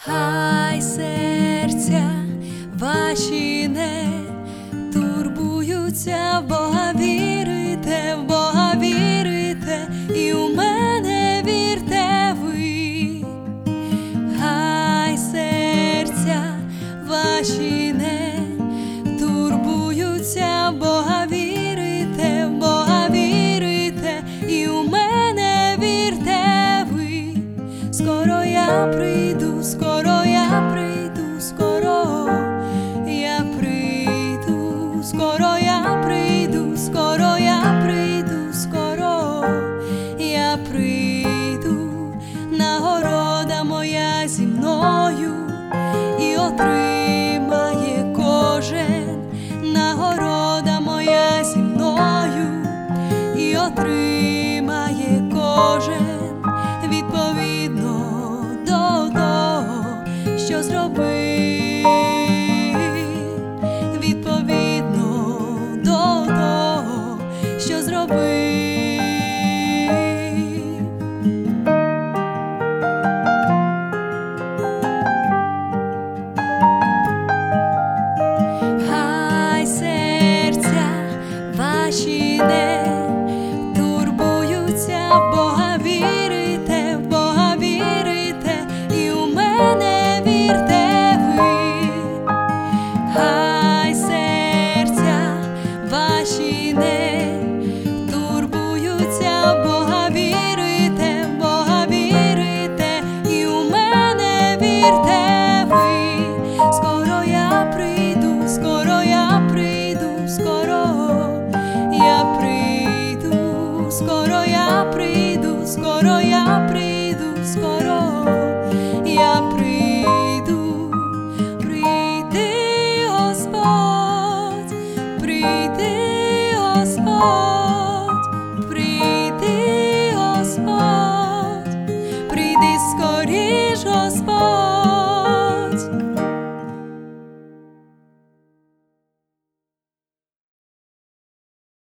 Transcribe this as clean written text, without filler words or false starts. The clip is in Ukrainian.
Хай серця ваші не турбуються, в Бога вірите, в Бога вірите, і у мене вірте ви. Хай серця ваші не турбуються, в Бога вірите, в Бога вірите, і у мене вірте ви. Скоро я прийду, скоро я прийду, скоро я прийду, скоро я прийду, скоро я прийду, скоро я прийду. Нагорода моя зі мною і отримає кожен. Нагорода моя зі мною і отримає кожен. Відповідно до того, що зробив, відповідно до того, що зробив. Хай серця ваші не турбуються, в Бога вірите, в Бога вірите, і у мене вірте ви. Хай серця ваші не турбуються, в Бога вірите, в Бога вірите, і у мене вірте ви. Скоро я прийду, скоро я прийду, скоро я прийду, скоро я прийду, скоро я прийду, скоро я прийду. Прийди, Господь, прийди, Господь.